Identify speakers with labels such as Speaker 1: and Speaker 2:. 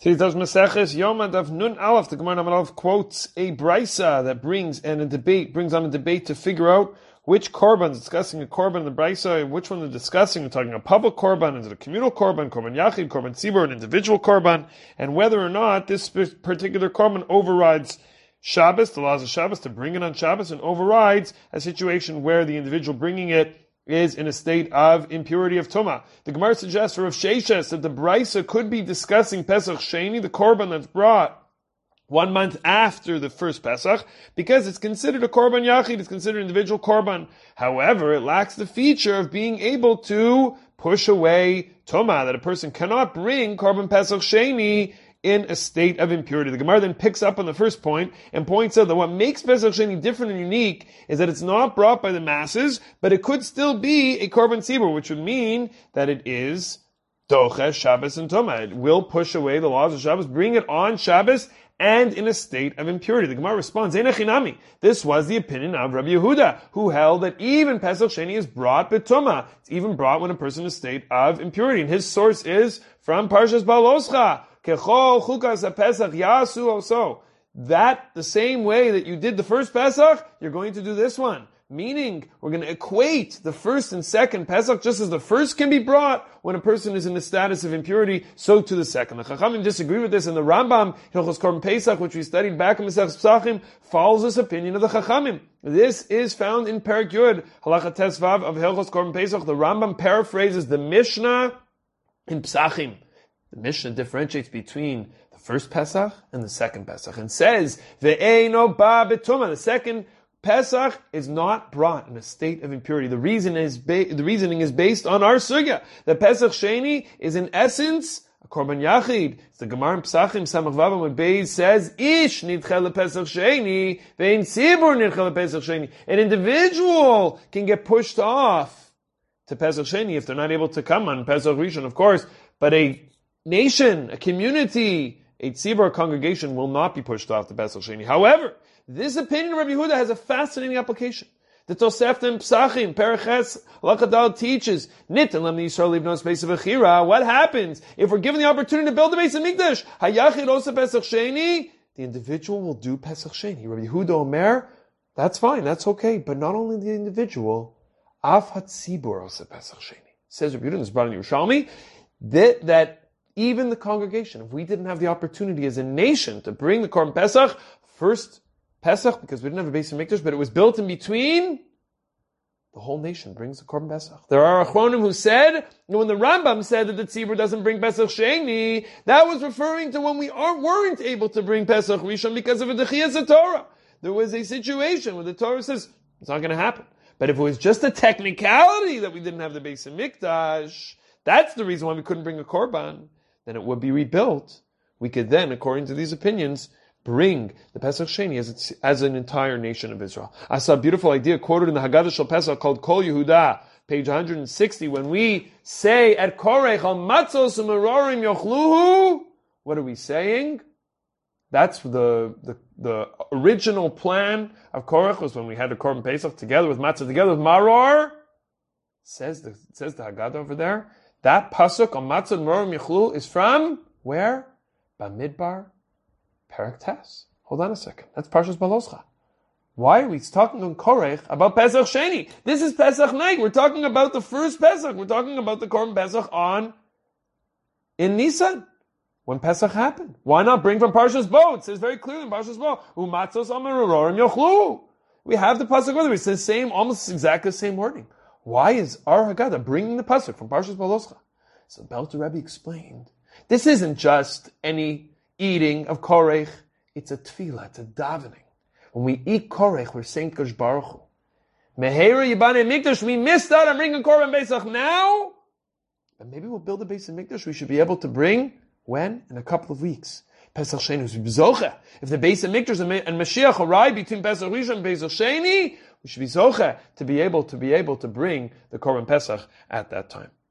Speaker 1: Today's Maseches Yoma Daf Nun Aleph. The Gemara Amud Aleph quotes a brisa that brings on a debate to figure out which korban, discussing a korban in the brisa, and which one they're discussing. They're talking a public korban, is it a communal korban yachid, korban tzibur, an individual korban, and whether or not this particular korban overrides Shabbos, the laws of Shabbos, to bring it on Shabbos, and overrides a situation where the individual bringing it is in a state of impurity of Tumah. The Gemara suggests for Rav Sheshes that the Brisa could be discussing Pesach Sheni, the korban that's brought 1 month after the first Pesach, because it's considered a korban yachid, it's considered an individual korban. However, it lacks the feature of being able to push away Tumah, that a person cannot bring korban Pesach Sheni in a state of impurity. The Gemara then picks up on the first point and points out that what makes Pesach Sheni different and unique is that it's not brought by the masses, but it could still be a korban tzibur, which would mean that it is doches Shabbos and Tumah. It will push away the laws of Shabbos, bring it on Shabbos, and in a state of impurity. The Gemara responds, Einachinami. This was the opinion of Rabbi Yehuda, who held that even Pesach Sheni is brought b'tumah. It's even brought when a person is in a state of impurity. And his source is from Parshas Baloscha. Kechol chukas ha-Pesach yasu oso. That, the same way that you did the first Pesach, you're going to do this one. Meaning, we're going to equate the first and second Pesach, just as the first can be brought when a person is in the status of impurity, so to the second. The Chachamim disagree with this, and the Rambam, Hilchos Korban Pesach, which we studied back in Masechtas Pesachim, follows this opinion of the Chachamim. This is found in Perek Yud, Halacha Tes Vav of Hilchos Korban Pesach. The Rambam paraphrases the Mishnah in Pesachim. The Mishnah differentiates between the first Pesach and the second Pesach and says, Ve'eino ba b'tumah. The second Pesach is not brought in a state of impurity. The reasoning is based on our sugya. The Pesach Sheni is in essence a korban yachid. It's the Gemara in Pesachim Samach Vav Amud Beis says, Ish nidchel lePesach Sheni, ve'in tzibur nidchel lePesach Sheni. An individual can get pushed off to Pesach Sheni if they're not able to come on Pesach Rishon, of course, but a nation, a community, a tzibur congregation will not be pushed off the Pesach Sheni. However, this opinion of Rabbi Yehuda has a fascinating application. The Tosefta in Pesachim, Periches, Lakadal teaches, Nitan lem Yisrael livnos beis v'chira. What happens if we're given the opportunity to build a base of Mikdash? Hayachid osa Pesach Sheni. The individual will do Pesach Sheni. Rabbi Yehuda Omer, that's fine, that's okay. But not only the individual, Af hatzibur osa Pesach Sheni. Says Rabbi Yehuda, this is brought in Yerushalmi, that even the congregation, if we didn't have the opportunity as a nation to bring the Korban Pesach, first Pesach, because we didn't have a base of Mikdash, but it was built in between, the whole nation brings the Korban Pesach. There are Achronim who said, when the Rambam said that the Tzibur doesn't bring Pesach Sheni, that was referring to when we weren't able to bring Pesach Rishon because of a Dechiyas Torah. There was a situation where the Torah says, it's not going to happen. But if it was just a technicality that we didn't have the base of Mikdash, that's the reason why we couldn't bring a Korban, then it would be rebuilt. We could then, according to these opinions, bring the Pesach Sheni as an entire nation of Israel. I saw a beautiful idea quoted in the Haggadah Shel Pesach called Kol Yehuda, page 160, when we say at Korech al matzos u'merorim yochluhu, what are we saying? That's the original plan of Korech was when we had the Korban Pesach together with matzah, together with maror. Says the Haggadah over there. That pasuk on matzah merorim yochluhu is from where? Bamidbar. Perek Tes. Hold on a second. That's Parshas Baloscha. Why are we talking on Korech about Pesach Sheni? This is Pesach night. We're talking about the first Pesach. We're talking about the Korban Pesach in Nisan, when Pesach happened. Why not bring from Parshas Bo? It says very clearly in Parshas Bo, Umatzos amarorim yochlu. We have the pasuk with it. It's the same, almost exactly the same wording. Why is our Haggadah bringing the pasuk from Parshas Baloscha? So the Belter Rebbe explained, this isn't just any eating of korech, it's a tefillah, it's a davening. When we eat korech, we're saying Kosh Baruch Hu. Meheira Yibane Mikdash, we missed out on bringing Korban Pesach now, but maybe we'll build a base in Mikdash we should be able to bring, when? In a couple of weeks. Pesach Sheni is Zoche. If the base of Mikdash and Mashiach arrive between Pesach Rishon and Pesach Sheni, we should be Zoche to be able to bring the Korban Pesach at that time.